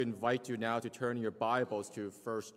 Invite you now to turn your Bibles to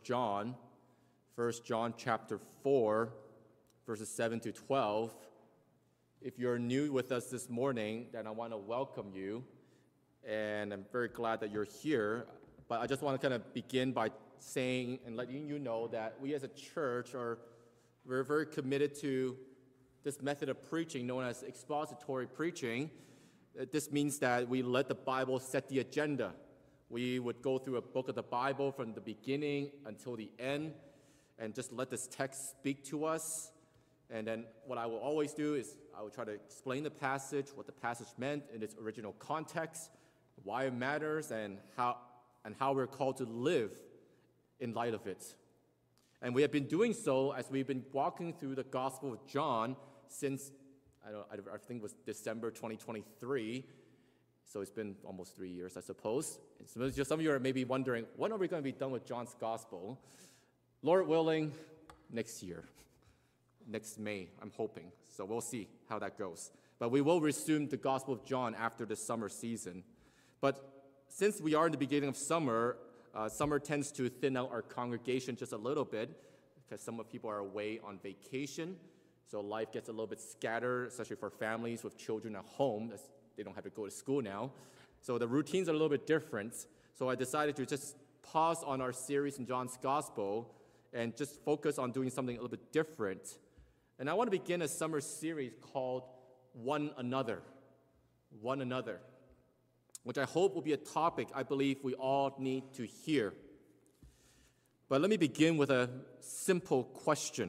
1 John chapter 4, verses 7 to 12. If you're new with us this morning, then I want to welcome you, and I'm very glad that you're here. But I just want to kind of begin by saying and letting you know that we as a church we're very committed to this method of preaching known as expository preaching. This means that we let the Bible set the agenda. We would go through a book of the Bible from the beginning until the end and just let this text speak to us. And then what I will always do is I will try to explain the passage, what the passage meant in its original context, why it matters, and how we're called to live in light of it. And we have been doing so as we've been walking through the Gospel of John since, I think it was December 2023. So it's been almost 3 years, I suppose. And some of you are maybe wondering, when are we going to be done with John's Gospel? Lord willing, next year. Next May, I'm hoping. So we'll see how that goes. But we will resume the Gospel of John after the summer season. But since we are in the beginning of summer, summer tends to thin out our congregation just a little bit because some of people are away on vacation. So life gets a little bit scattered, especially for families with children at home. They don't have to go to school now. So the routines are a little bit different. So I decided to just pause on our series in John's Gospel and just focus on doing something a little bit different. And I want to begin a summer series called One Another. One Another, which I hope will be a topic I believe we all need to hear. But let me begin with a simple question.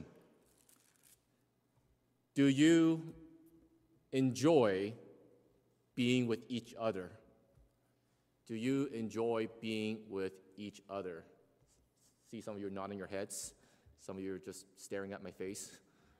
Do you enjoy being with each other? Do you enjoy being with each other? See some of you nodding your heads. Some of you are just staring at my face.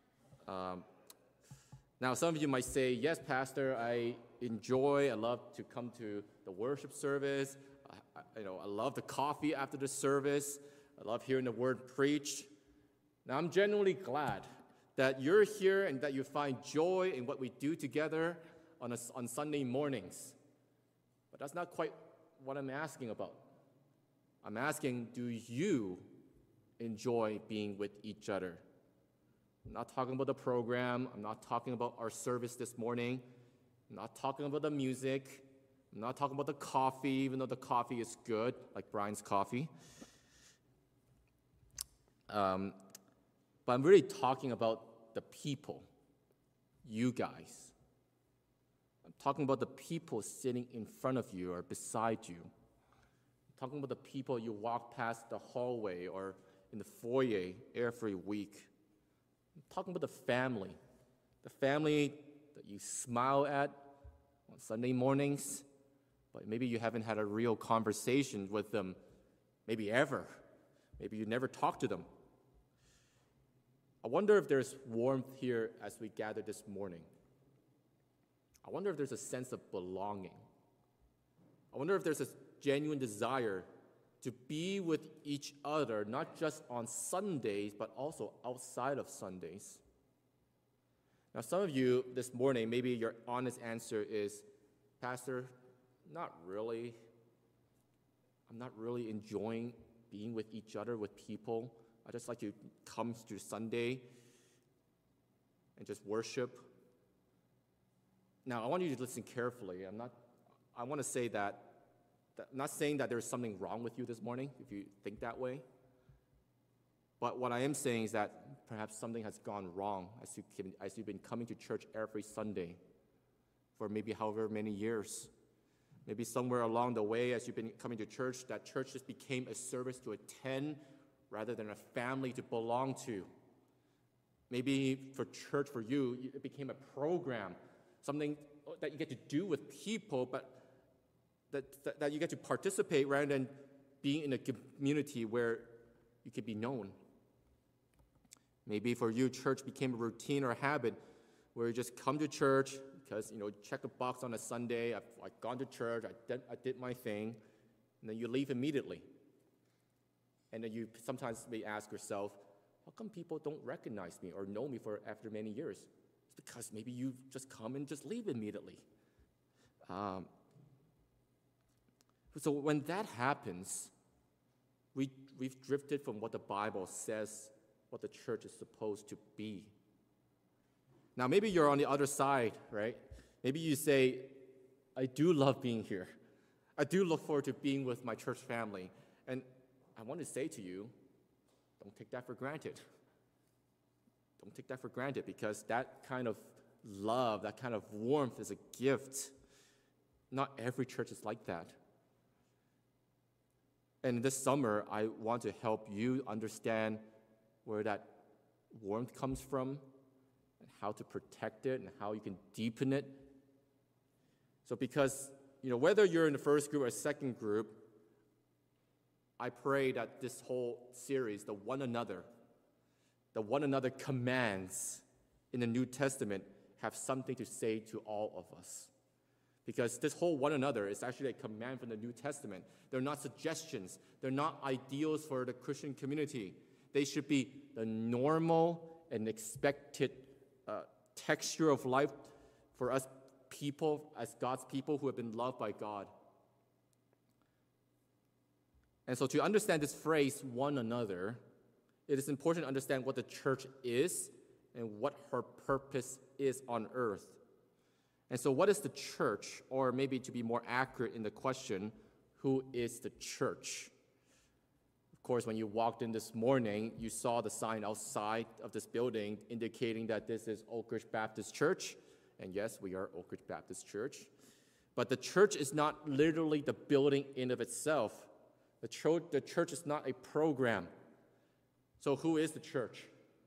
Now, some of you might say, yes, Pastor, I love to come to the worship service. I love the coffee after the service. I love hearing the word preached. Now, I'm genuinely glad that you're here and that you find joy in what we do together on Sunday mornings. But that's not quite what I'm asking about. I'm asking, do you enjoy being with each other? I'm not talking about the program. I'm not talking about our service this morning. I'm not talking about the music. I'm not talking about the coffee, even though the coffee is good, like Brian's coffee. But I'm really talking about the people, you guys. I'm talking about the people sitting in front of you or beside you. I'm talking about the people you walk past the hallway or in the foyer every week. I'm talking about the family that you smile at on Sunday mornings, but maybe you haven't had a real conversation with them, maybe ever. Maybe you never talked to them. I wonder if there's warmth here as we gather this morning. I wonder if there's a sense of belonging. I wonder if there's a genuine desire to be with each other, not just on Sundays, but also outside of Sundays. Now, some of you this morning, maybe your honest answer is, Pastor, not really. I'm not really enjoying being with each other, with people. I just like to come to Sunday and just worship. Now, I want you to listen carefully. I want to say that I'm not saying that there's something wrong with you this morning, if you think that way. But what I am saying is that perhaps something has gone wrong as you've been coming to church every Sunday for maybe however many years. Maybe somewhere along the way as you've been coming to church, that church just became a service to attend rather than a family to belong to. Maybe for church, for you, it became a program, something that you get to do with people, but that you get to participate rather than being in a community where you could be known. Maybe for you, church became a routine or a habit where you just come to church because, check a box on a Sunday, I've gone to church, I did my thing, and then you leave immediately. And then you sometimes may ask yourself, how come people don't recognize me or know me after many years? It's because maybe you just come and just leave immediately. So when that happens, we've drifted from what the Bible says, what the church is supposed to be. Now, maybe you're on the other side, right? Maybe you say, I do love being here. I do look forward to being with my church family. And I want to say to you, don't take that for granted. Don't take that for granted, because that kind of love, that kind of warmth is a gift. Not every church is like that. And this summer, I want to help you understand where that warmth comes from, and how to protect it, and how you can deepen it. So because, whether you're in the first group or second group, I pray that this whole series, the one another commands in the New Testament, have something to say to all of us. Because this whole one another is actually a command from the New Testament. They're not suggestions. They're not ideals for the Christian community. They should be the normal and expected texture of life for us people, as God's people who have been loved by God. And so to understand this phrase, one another, it is important to understand what the church is and what her purpose is on earth. And so what is the church? Or maybe to be more accurate in the question, who is the church? Of course, when you walked in this morning, you saw the sign outside of this building indicating that this is Oak Ridge Baptist Church. And yes, we are Oak Ridge Baptist Church. But the church is not literally the building in of itself. The church is not a program. So who is the church?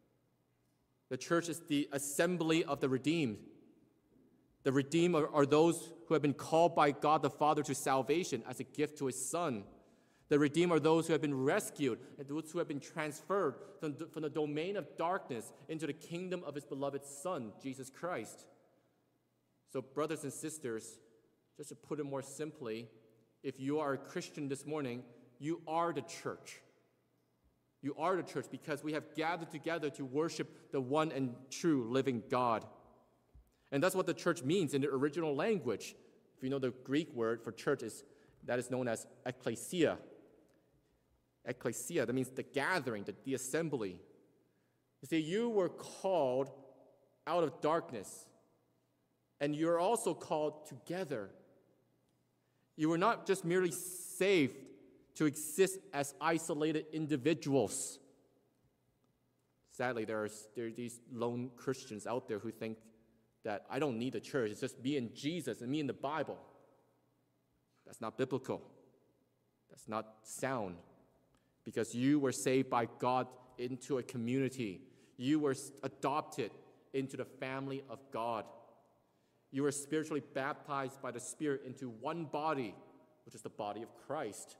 The church is the assembly of the redeemed. The redeemed are those who have been called by God the Father to salvation as a gift to his Son. The redeemed are those who have been rescued and those who have been transferred from the domain of darkness into the kingdom of his beloved Son, Jesus Christ. So brothers and sisters, just to put it more simply, if you are a Christian this morning, you are the church. You are the church because we have gathered together to worship the one and true living God. And that's what the church means in the original language. If you know the Greek word for church that is known as ekklesia. Ekklesia, that means the gathering, the assembly. You see, you were called out of darkness, and you're also called together. You were not just merely saved to exist as isolated individuals. Sadly, there are these lone Christians out there who think that I don't need a church, it's just me and Jesus and me and the Bible. That's not biblical. That's not sound. Because you were saved by God into a community. You were adopted into the family of God. You were spiritually baptized by the Spirit into one body, which is the body of Christ.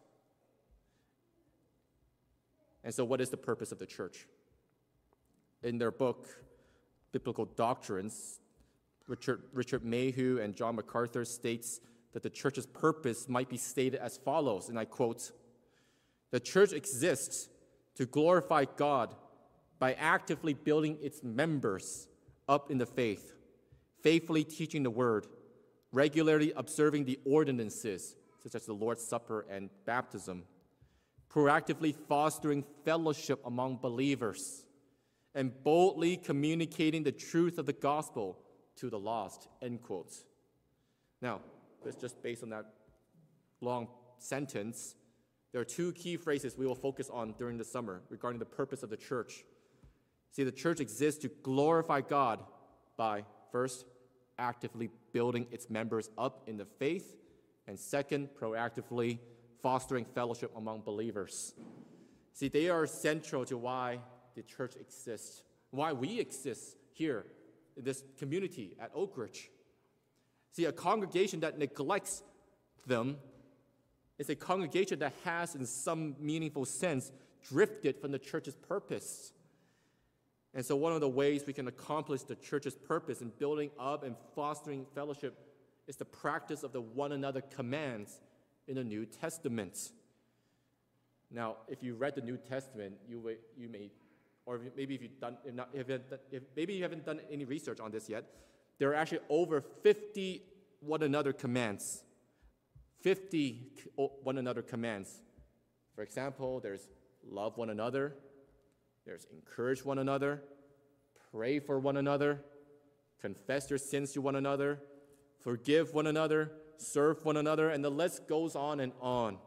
And so what is the purpose of the church? In their book, Biblical Doctrines, Richard Mayhew and John MacArthur states that the church's purpose might be stated as follows, and I quote, "The church exists to glorify God by actively building its members up in the faith, faithfully teaching the word, regularly observing the ordinances, such as the Lord's Supper and baptism, proactively fostering fellowship among believers, and boldly communicating the truth of the gospel to the lost," end quotes. Now, it's just based on that long sentence. There are two key phrases we will focus on during the summer regarding the purpose of the church. See, the church exists to glorify God by, first, actively building its members up in the faith, and second, proactively fostering fellowship among believers. See, they are central to why the church exists, why we exist here in this community at Oak Ridge. See, a congregation that neglects them is a congregation that has, in some meaningful sense, drifted from the church's purpose. And so one of the ways we can accomplish the church's purpose in building up and fostering fellowship is the practice of the one another commands in the New Testament. Now, if you read the New Testament, you may, or maybe if you haven't done any research on this yet, there are actually over 50 one another commands 50 one another commands. For example, there's love one another, there's encourage one another, pray for one another, confess your sins to one another, forgive one another, serve one another, and the list goes on and on.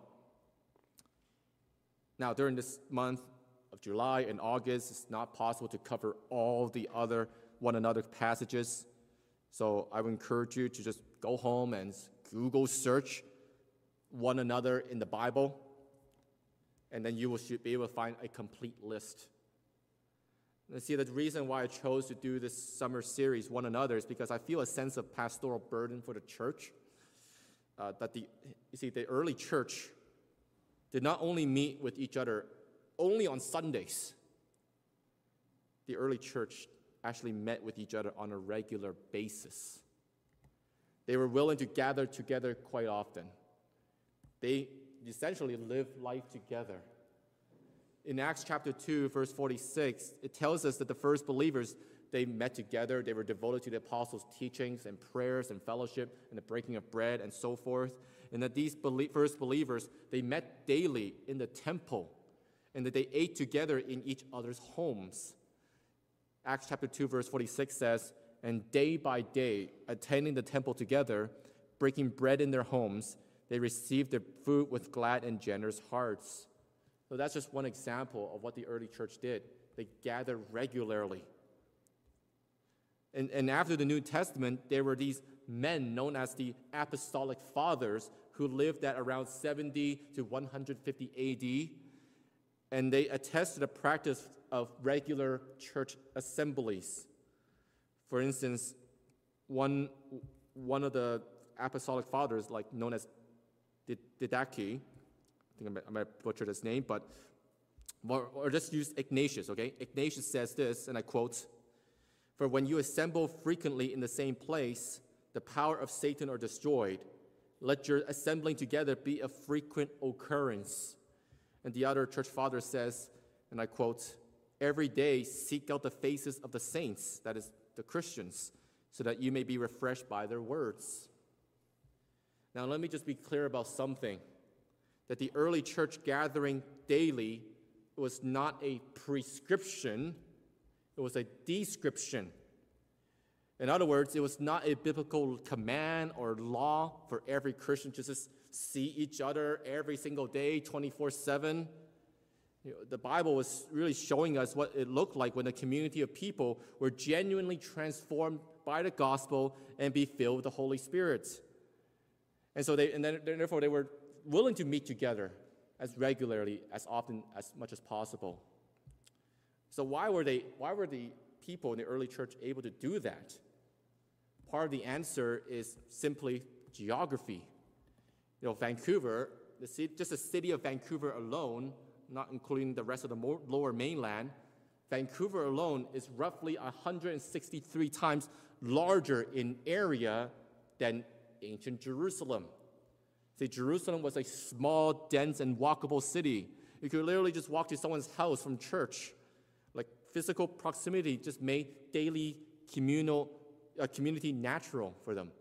Now, during this month of July and August, it's not possible to cover all the other one another passages. So I would encourage you to just go home and Google search one another in the Bible, and then you should be able to find a complete list. And see, the reason why I chose to do this summer series, One Another, is because I feel a sense of pastoral burden for the church. The early church did not only meet with each other only on Sundays. The early church actually met with each other on a regular basis. They were willing to gather together quite often. They essentially lived life together. In Acts chapter 2, verse 46, it tells us that the first believers, they met together, they were devoted to the apostles' teachings and prayers and fellowship and the breaking of bread and so forth. And that these first believers, they met daily in the temple, and that they ate together in each other's homes. Acts chapter 2, verse 46 says, "And day by day, attending the temple together, breaking bread in their homes, they received their food with glad and generous hearts." So that's just one example of what the early church did. They gathered regularly. And after the New Testament, there were these men known as the Apostolic Fathers who lived at around 70 to 150 AD, and they attest to the practice of regular church assemblies. For instance, one of the Apostolic Fathers, like known as Didache, I think I might butcher his name, or just use Ignatius, okay? Ignatius says this, and I quote, "For when you assemble frequently in the same place, the power of Satan are destroyed. Let your assembling together be a frequent occurrence." And the other church father says, and I quote, "Every day seek out the faces of the saints," that is, the Christians, "so that you may be refreshed by their words." Now let me just be clear about something, that the early church gathering daily was not a prescription, it was a description. In other words, it was not a biblical command or law for every Christian to just see each other every single day, 24/7. The Bible was really showing us what it looked like when a community of people were genuinely transformed by the gospel and be filled with the Holy Spirit. And so therefore they were willing to meet together as regularly, as often, as much as possible. So why were the people in the early church able to do that? Part of the answer is simply geography. Vancouver, just the city of Vancouver alone, not including the rest of the lower mainland, Vancouver alone is roughly 163 times larger in area than ancient Jerusalem. See, Jerusalem was a small, dense, and walkable city. You could literally just walk to someone's house from church. Like physical proximity just made daily community natural for them.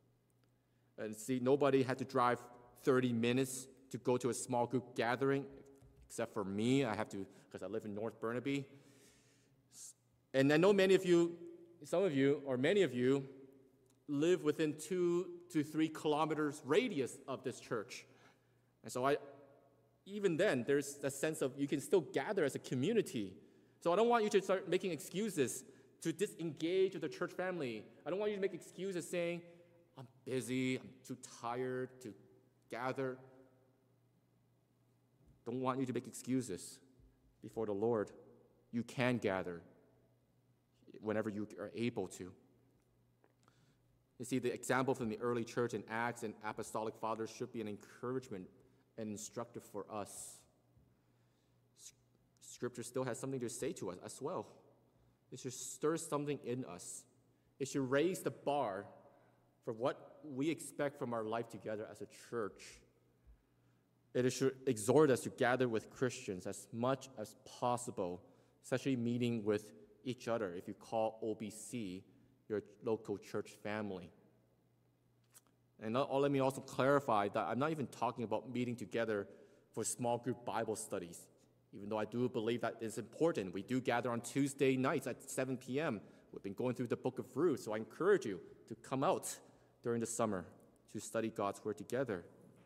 And see, nobody had to drive 30 minutes to go to a small group gathering, except for me. I have to, because I live in North Burnaby. And I know many of you live within 2 to 3 kilometers radius of this church. And so even then, there's a sense of you can still gather as a community. So I don't want you to start making excuses to disengage with the church family. I don't want you to make excuses saying, "I'm busy, I'm too tired to gather." Don't want you to make excuses before the Lord. You can gather whenever you are able to. You see, the example from the early church in Acts and Apostolic Fathers should be an encouragement and instructive for us. Scripture still has something to say to us as well. It should stir something in us. It should raise the bar for what we expect from our life together as a church. It should exhort us to gather with Christians as much as possible, especially meeting with each other if you call OBC your local church family. And let me also clarify that I'm not even talking about meeting together for small group Bible studies, even though I do believe that is important. We do gather on Tuesday nights at 7 p.m. We've been going through the book of Ruth, so I encourage you to come out during the summer to study God's Word together.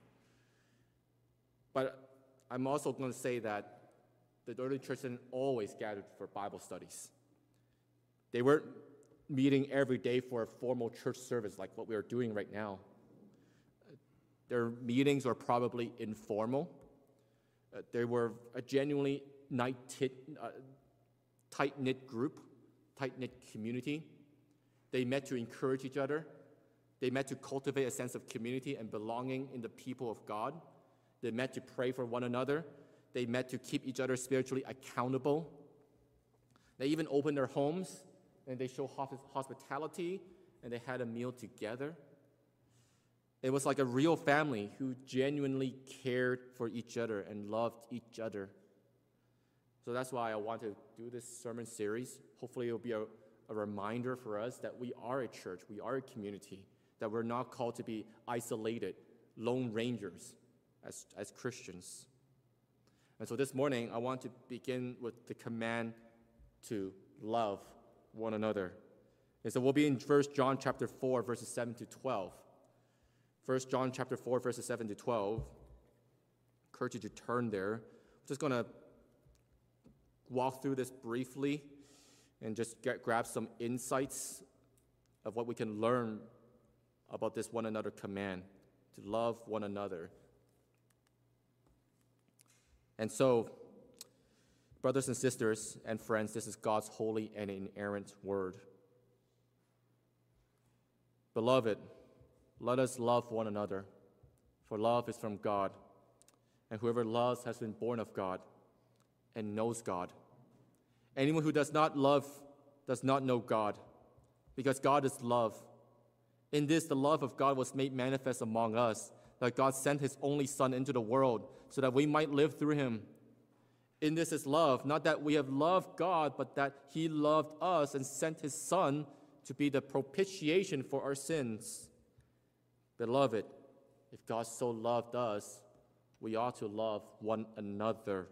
But I'm also going to say that the early church didn't always gather for Bible studies. They weren't meeting every day for a formal church service like what we are doing right now. Their meetings were probably informal. They were a genuinely tight-knit group, tight-knit community. They met to encourage each other. They met to cultivate a sense of community and belonging in the people of God. They met to pray for one another. They met to keep each other spiritually accountable. They even opened their homes and they showed hospitality and they had a meal together. It was like a real family who genuinely cared for each other and loved each other. So that's why I want to do this sermon series. Hopefully it will be a reminder for us that we are a church, we are a community, that we're not called to be isolated, lone rangers as Christians. And so this morning, I want to begin with the command to love one another. And so we'll be in 1 John chapter 4, verses 7 to 12. 1 John chapter 4, verses 7 to 12. I encourage you to turn there. I'm just going to walk through this briefly and just grab some insights of what we can learn about this one another command, to love one another. And so, brothers and sisters and friends, this is God's holy and inerrant word. Beloved, let us love one another, for love is from God, and whoever loves has been born of God and knows God. Anyone who does not love does not know God, because God is love. In this, the love of God was made manifest among us, that God sent his only Son into the world so that we might live through him. In this is love, not that we have loved God, but that he loved us and sent his Son to be the propitiation for our sins. Beloved, if God so loved us, we ought to love one another.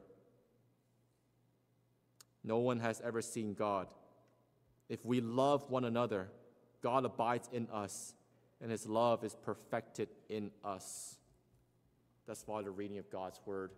No one has ever seen God. If we love one another, God abides in us, and his love is perfected in us. That's why the reading of God's word.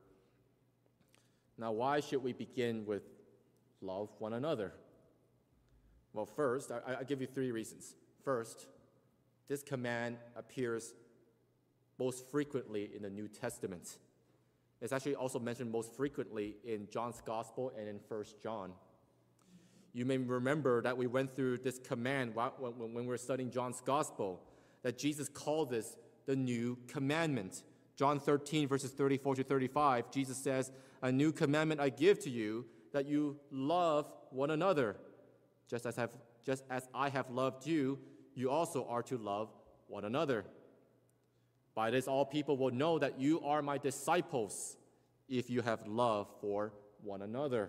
Now, why should we begin with love one another? Well, first, I'll give you 3 reasons. First, this command appears most frequently in the New Testament. It's actually also mentioned most frequently in John's Gospel and in 1 John. You may remember that we went through this command when we were studying John's Gospel, that Jesus called this the new commandment. John 13, verses 34 to 35, Jesus says, "A new commandment I give to you, that you love one another. Just as I have loved you, you also are to love one another. By this all people will know that you are my disciples, if you have love for one another."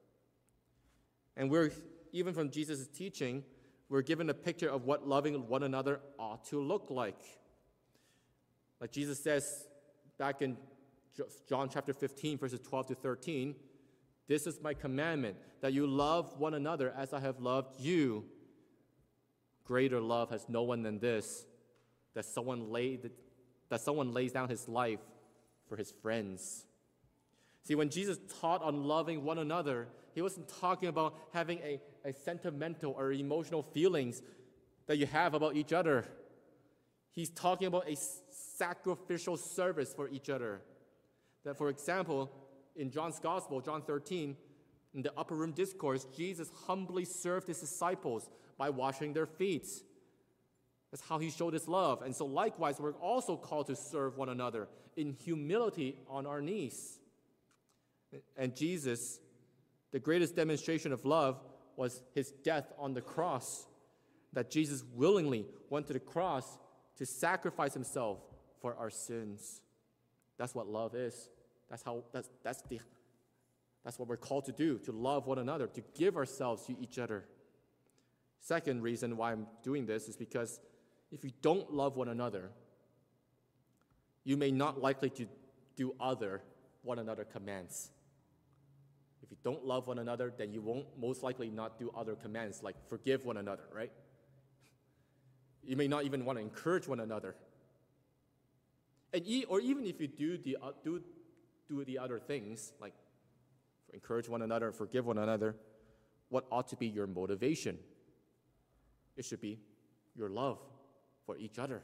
And even from Jesus' teaching, we're given a picture of what loving one another ought to look like. Like Jesus says back in John chapter 15, verses 12 to 13, "This is my commandment, that you love one another as I have loved you. Greater love has no one than this, that someone lays down his life for his friends." See, when Jesus taught on loving one another, he wasn't talking about having a sentimental or emotional feelings that you have about each other. He's talking about a sacrificial service for each other. That, for example, in John's Gospel, John 13, in the upper room discourse, Jesus humbly served his disciples by washing their feet. That's how he showed his love. And so likewise, we're also called to serve one another in humility on our knees. And Jesus, the greatest demonstration of love was his death on the cross, that Jesus willingly went to the cross to sacrifice himself for our sins. That's what love is. That's what we're called to do, to love one another, to give ourselves to each other. Second reason why I'm doing this is because if we don't love one another, you may not likely to do one another commands. If you don't love one another, then you won't most likely not do other commands, like forgive one another, right? You may not even want to encourage one another. Or even if you do the other things, like encourage one another, forgive one another, what ought to be your motivation? It should be your love for each other.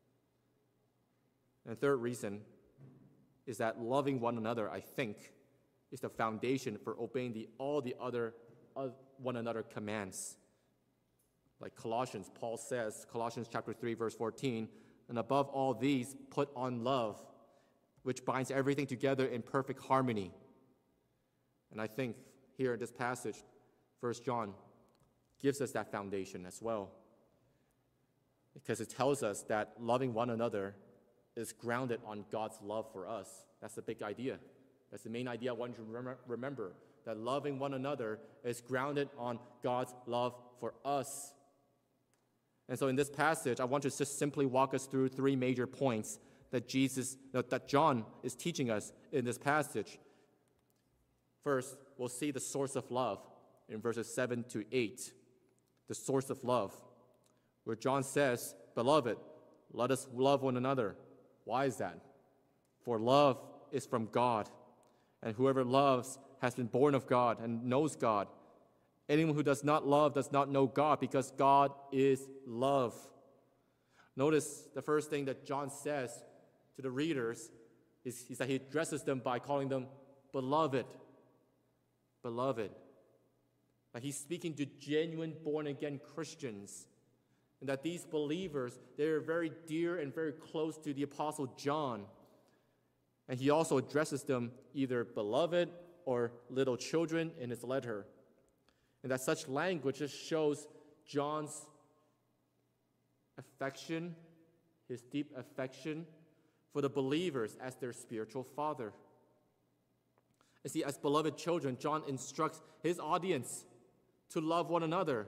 And the third reason is that loving one another, I think, is the foundation for obeying all the other one another commands. Like Colossians, Paul says, Colossians chapter 3, verse 14, and above all these, put on love, which binds everything together in perfect harmony. And I think here in this passage, 1 John gives us that foundation as well, because it tells us that loving one another is grounded on God's love for us. That's the big idea. That's the main idea I want you to remember, that loving one another is grounded on God's love for us. And so in this passage, I want to just simply walk us through three major points that John is teaching us in this passage. First, we'll see the source of love in verses 7 to 8. The source of love, where John says, "Beloved, let us love one another." Why is that? For love is from God, and whoever loves has been born of God and knows God. Anyone who does not love does not know God, because God is love. Notice the first thing that John says to the readers is that he addresses them by calling them beloved. Beloved. Like he's speaking to genuine born-again Christians. And that these believers, they are very dear and very close to the Apostle John. And he also addresses them either beloved or little children in his letter. And that such language just shows John's affection, his deep affection for the believers as their spiritual father. You see, as beloved children, John instructs his audience to love one another.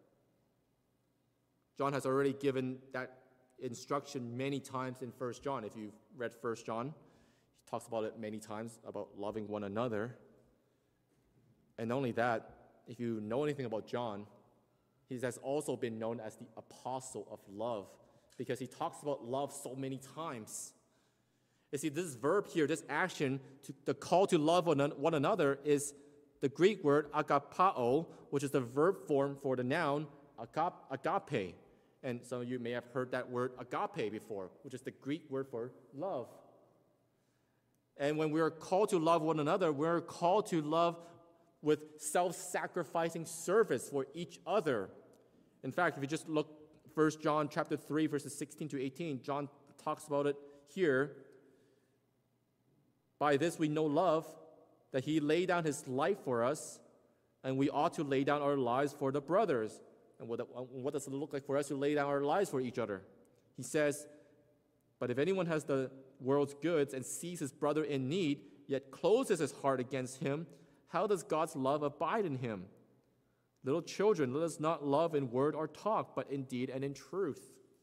John has already given that instruction many times in 1 John. If you've read 1 John, he talks about it many times, about loving one another. And not only that, if you know anything about John, he has also been known as the apostle of love, because he talks about love so many times. You see, this verb here, this action, the call to love one another, is the Greek word agapao, which is the verb form for the noun agape. And some of you may have heard that word agape before, which is the Greek word for love. And when we are called to love one another, we're called to love with self-sacrificing service for each other. In fact, if you just look 1 John chapter 3, verses 16 to 18, John talks about it here. By this we know love, that he laid down his life for us, and we ought to lay down our lives for the brothers. And what does it look like for us to lay down our lives for each other? He says, but if anyone has the world's goods and sees his brother in need, yet closes his heart against him, how does God's love abide in him? Little children, let us not love in word or talk, but in deed and in truth.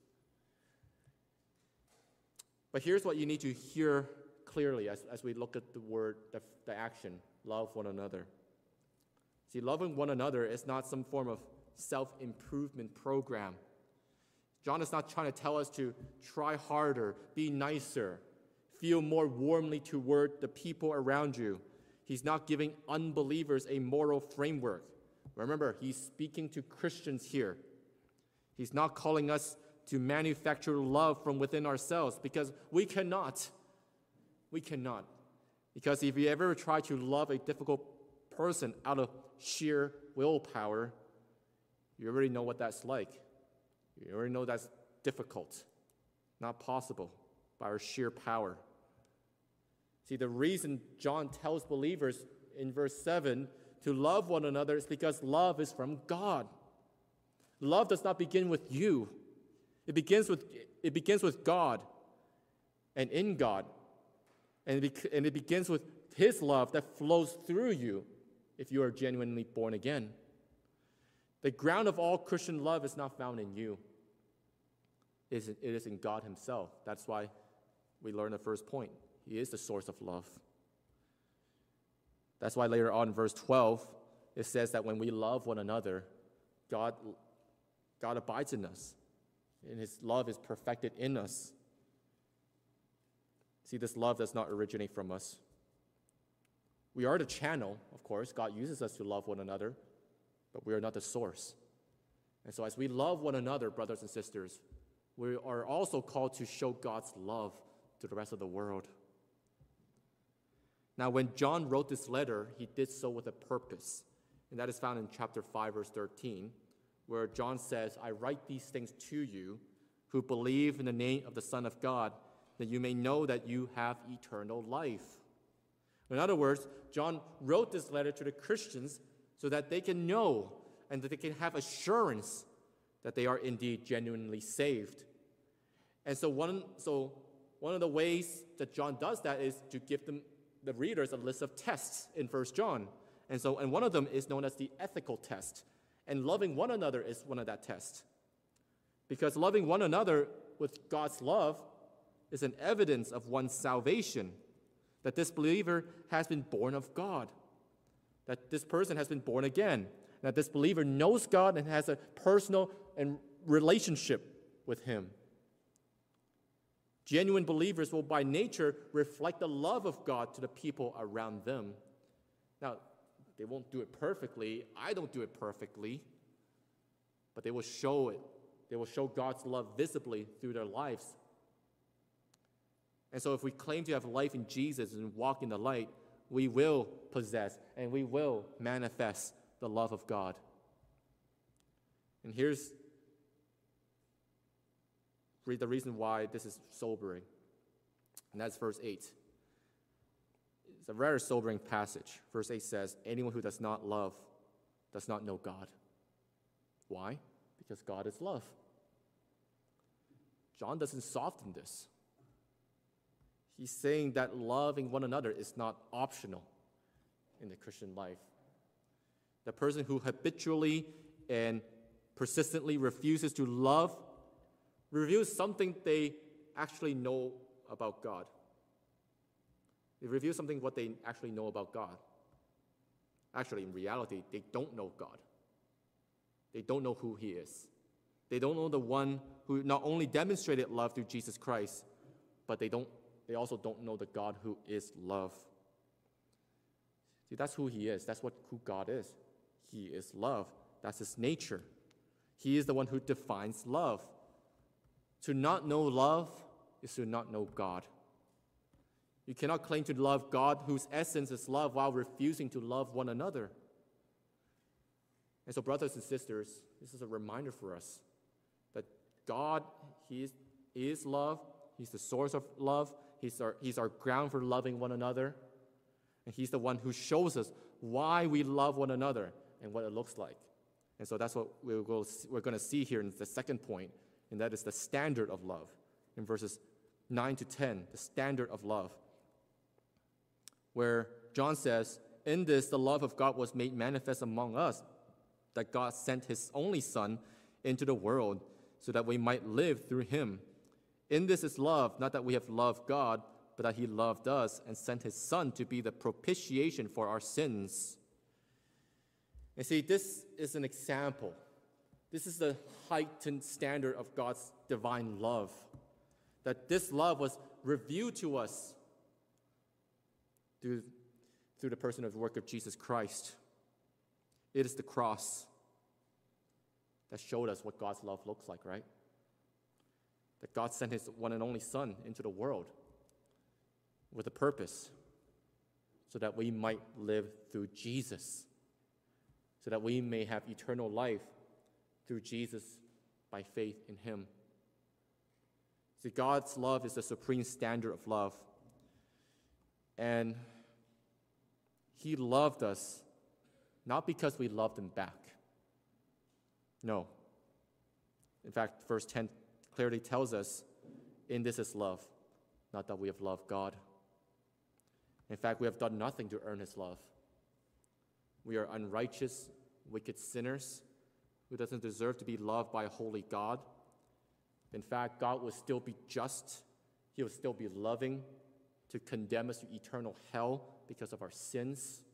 But here's what you need to hear clearly as we look at the word, the action, love one another. See, loving one another is not some form of self-improvement program. John is not trying to tell us to try harder, be nicer, feel more warmly toward the people around you. He's not giving unbelievers a moral framework. Remember, he's speaking to Christians here. He's not calling us to manufacture love from within ourselves, because we cannot. We cannot. Because if you ever try to love a difficult person out of sheer willpower, you already know what that's like. You already know that's difficult, not possible by our sheer power. See, the reason John tells believers in verse 7 to love one another is because love is from God. Love does not begin with you. It begins with God and in God. And it begins with his love that flows through you if you are genuinely born again. The ground of all Christian love is not found in you. It is in God himself. That's why we learn the first point. He is the source of love. That's why later on in verse 12, it says that when we love one another, God abides in us, and his love is perfected in us. See, this love does not originate from us. We are the channel, of course. God uses us to love one another, but we are not the source. And so as we love one another, brothers and sisters, we are also called to show God's love to the rest of the world. Now, when John wrote this letter, he did so with a purpose, and that is found in chapter 5, verse 13, where John says, I write these things to you who believe in the name of the Son of God, that you may know that you have eternal life. In other words, John wrote this letter to the Christians so that they can know and that they can have assurance that they are indeed genuinely saved. And so one of the ways that John does that is to give the readers a list of tests in 1 John. And one of them is known as the ethical test. And loving one another is one of that tests. Because loving one another with God's love is an evidence of one's salvation, that this believer has been born of God, that this person has been born again, that this believer knows God and has a personal and relationship with him. Genuine believers will by nature reflect the love of God to the people around them. Now, they won't do it perfectly. I don't do it perfectly. But they will show it. They will show God's love visibly through their lives. And so if we claim to have life in Jesus and walk in the light, we will possess and we will manifest the love of God. And here's the reason why this is sobering. And that's verse 8. It's a rather sobering passage. Verse 8 says, anyone who does not love does not know God. Why? Because God is love. John doesn't soften this. He's saying that loving one another is not optional in the Christian life. The person who habitually and persistently refuses to love reveals something they actually know about God. It reveals something what they actually know about God. Actually, in reality, they don't know God. They don't know who he is. They don't know the one who not only demonstrated love through Jesus Christ, but they also don't know the God who is love. See, that's who he is. That's who God is. He is love. That's his nature. He is the one who defines love. To not know love is to not know God. You cannot claim to love God, whose essence is love, while refusing to love one another. And so, brothers and sisters, this is a reminder for us that God, he is love. He's the source of love. He's our ground for loving one another. And he's the one who shows us why we love one another and what it looks like. And so that's what we're going to see here in the second point, and that is the standard of love. In verses 9 to 10, the standard of love, where John says, in this the love of God was made manifest among us, that God sent his only Son into the world so that we might live through him. In this is love, not that we have loved God, but that he loved us and sent his Son to be the propitiation for our sins. And see, this is an example. This is the heightened standard of God's divine love. That this love was revealed to us through the person of the work of Jesus Christ. It is the cross that showed us what God's love looks like, right? That God sent his one and only Son into the world with a purpose, so that we might live through Jesus, so that we may have eternal life through Jesus by faith in him. See, God's love is the supreme standard of love. And he loved us not because we loved him back. No. In fact, verse 10 clearly tells us, in this is love, not that we have loved God. In fact, we have done nothing to earn his love. We are unrighteous, wicked sinners who doesn't deserve to be loved by a holy God. In fact, God would still be just He will still be loving to condemn us to eternal hell because of our sins.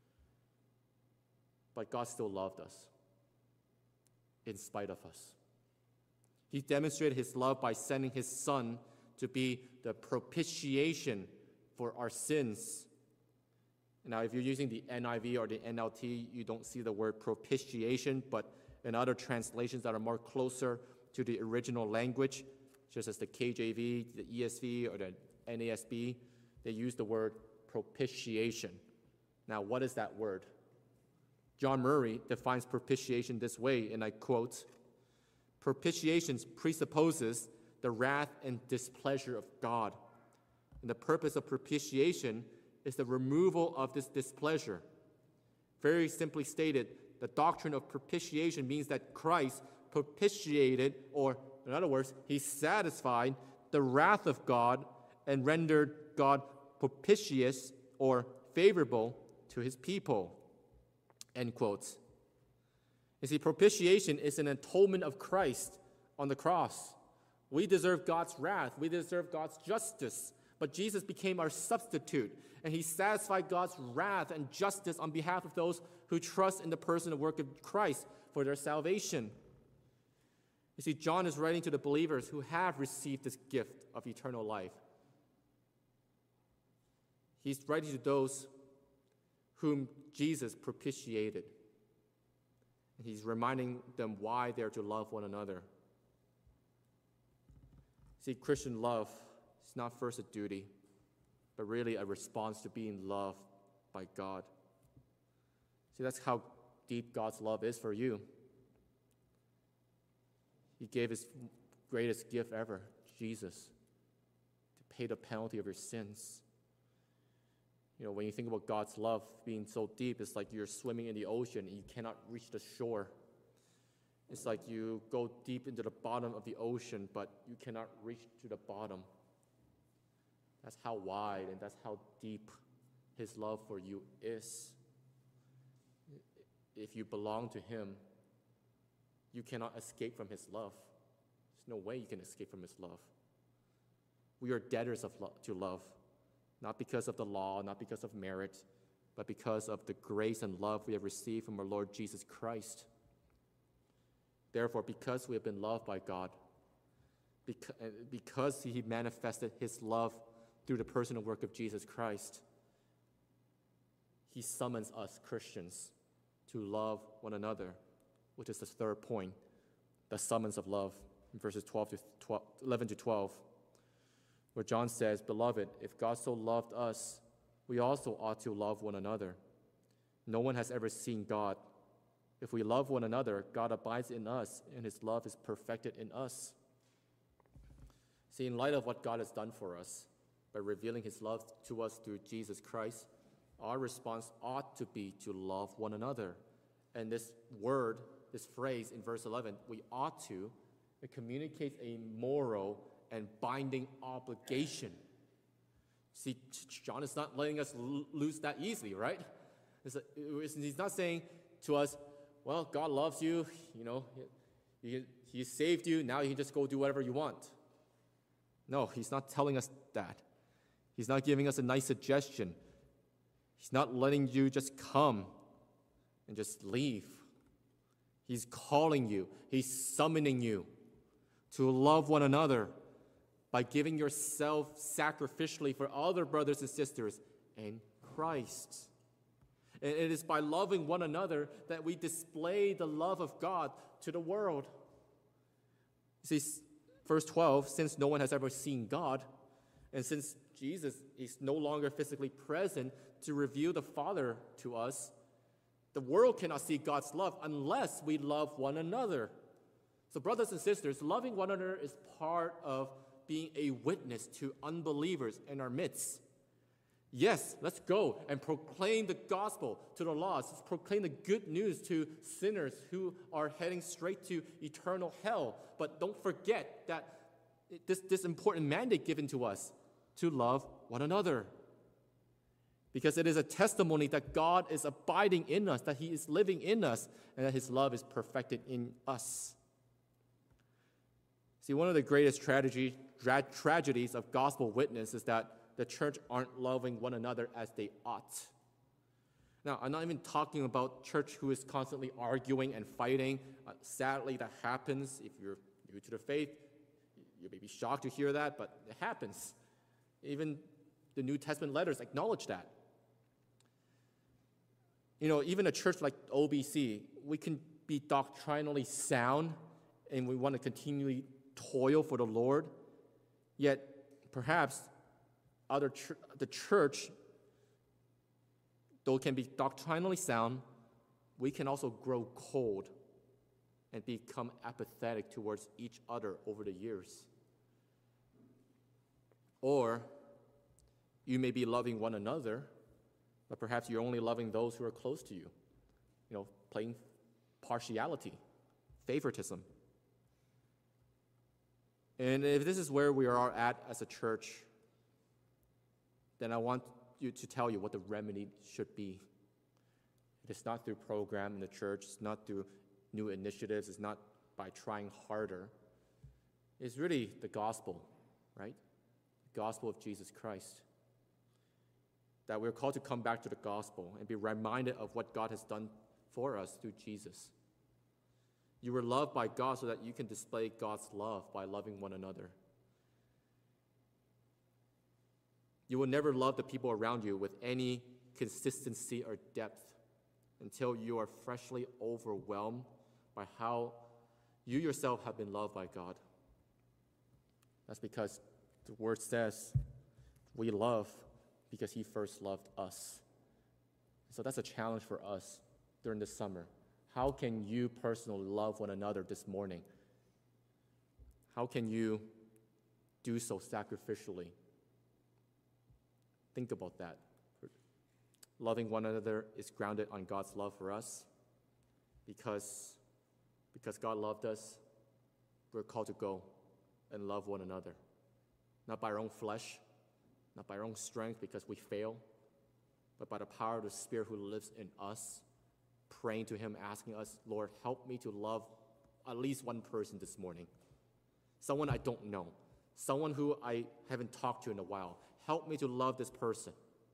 But God still loved us in spite of us. He demonstrated his love by sending his Son to be the propitiation for our sins. Now, if you're using the NIV or the NLT, you don't see the word propitiation, but in other translations that are more closer to the original language, just as the KJV, the ESV, or the NASB, they use the word propitiation. Now, what is that word? John Murray defines propitiation this way, and I quote, "Propitiation presupposes the wrath and displeasure of God. And the purpose of propitiation is the removal of this displeasure. Very simply stated, the doctrine of propitiation means that Christ propitiated, or in other words, he satisfied the wrath of God and rendered God propitious or favorable to his people." End quote. You see, propitiation is an atonement of Christ on the cross. We deserve God's wrath. We deserve God's justice. But Jesus became our substitute, and he satisfied God's wrath and justice on behalf of those who trust in the person and work of Christ for their salvation. You see, John is writing to the believers who have received this gift of eternal life. He's writing to those whom Jesus propitiated. And he's reminding them why they're to love one another. See, Christian love is not first a duty, but really a response to being loved by God. See, that's how deep God's love is for you. He gave his greatest gift ever, Jesus, to pay the penalty of your sins. You know, when you think about God's love being so deep, it's like you're swimming in the ocean and you cannot reach the shore. It's like you go deep into the bottom of the ocean, but you cannot reach to the bottom. That's how wide and that's how deep his love for you is. If you belong to him, you cannot escape from his love. There's no way you can escape from his love. We are debtors to love, not because of the law, not because of merit, but because of the grace and love we have received from our Lord Jesus Christ. Therefore, because we have been loved by God, because he manifested his love through the person and work of Jesus Christ, he summons us Christians to love one another, which is the third point, the summons of love, in verses 11 to 12, where John says, "Beloved, if God so loved us, we also ought to love one another. No one has ever seen God. If we love one another, God abides in us, and his love is perfected in us." See, in light of what God has done for us, by revealing his love to us through Jesus Christ, our response ought to be to love one another. And this word, this phrase in verse 11, we ought to, it communicates a moral and binding obligation. See, John is not letting us lose that easily, right? He's not saying to us, well, God loves you, you know, he saved you, now you can just go do whatever you want. No, he's not telling us that. He's not giving us a nice suggestion. He's not letting you just come and just leave. He's calling you. He's summoning you to love one another by giving yourself sacrificially for other brothers and sisters in Christ. And it is by loving one another that we display the love of God to the world. See, verse 12, since no one has ever seen God, and since Jesus is no longer physically present to reveal the Father to us, the world cannot see God's love unless we love one another. So brothers and sisters, loving one another is part of being a witness to unbelievers in our midst. Yes, let's go and proclaim the gospel to the lost. Let's proclaim the good news to sinners who are heading straight to eternal hell. But don't forget that this important mandate given to us to love one another. Because it is a testimony that God is abiding in us, that he is living in us, and that his love is perfected in us. See, one of the greatest tragedies of gospel witness is that the church aren't loving one another as they ought. Now, I'm not even talking about church who is constantly arguing and fighting. Sadly, that happens. If you're new to the faith, you may be shocked to hear that, but it happens. Even the New Testament letters acknowledge that. Even a church like OBC, we can be doctrinally sound and we want to continually toil for the Lord, yet perhaps the church, though it can be doctrinally sound, we can also grow cold and become apathetic towards each other over the years. Or you may be loving one another, but perhaps you're only loving those who are close to you. Playing partiality, favoritism. And if this is where we are at as a church, then I want to tell you what the remedy should be. It is not through program in the church, it's not through new initiatives, it's not by trying harder. It's really the gospel, right? The gospel of Jesus Christ. That we're called to come back to the gospel and be reminded of what God has done for us through Jesus. You were loved by God so that you can display God's love by loving one another. You will never love the people around you with any consistency or depth until you are freshly overwhelmed by how you yourself have been loved by God. That's because the word says we love because he first loved us. So that's a challenge for us during this summer. How can you personally love one another this morning? How can you do so sacrificially? Think about that. Loving one another is grounded on God's love for us. Because God loved us, we're called to go and love one another. Not by our own flesh, not by our own strength because we fail, but by the power of the Spirit who lives in us, praying to him, asking us, Lord, help me to love at least one person this morning. Someone I don't know, someone who I haven't talked to in a while. Help me to love this person.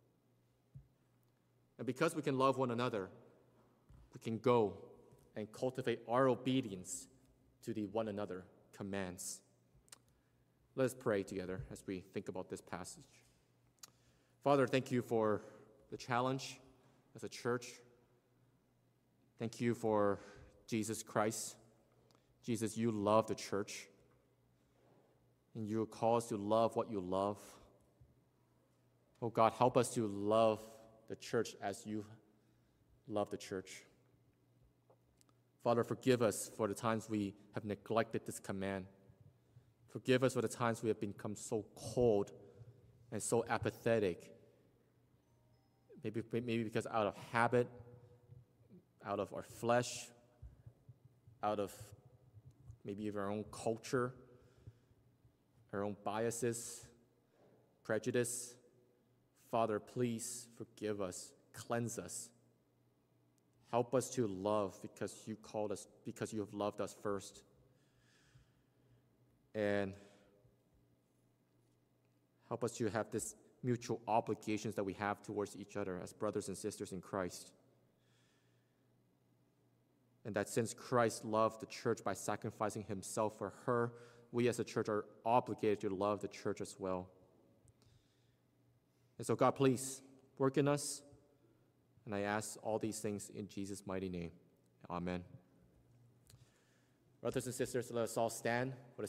And because we can love one another, we can go and cultivate our obedience to the one another commands. Let us pray together as we think about this passage. Father, thank you for the challenge as a church. Thank you for Jesus Christ. Jesus, you love the church, and you call us to love what you love. Oh God, help us to love the church as you love the church. Father, forgive us for the times we have neglected this command. Forgive us for the times we have become so cold and so apathetic. Maybe because out of habit, out of our flesh, out of maybe our own culture, our own biases, prejudice. Father, please forgive us, cleanse us. Help us to love because you called us, because you have loved us first. And help us to have this mutual obligations that we have towards each other as brothers and sisters in Christ. And that since Christ loved the church by sacrificing himself for her, we as a church are obligated to love the church as well. And so God, please work in us. And I ask all these things in Jesus' mighty name. Amen. Brothers and sisters, let us all stand.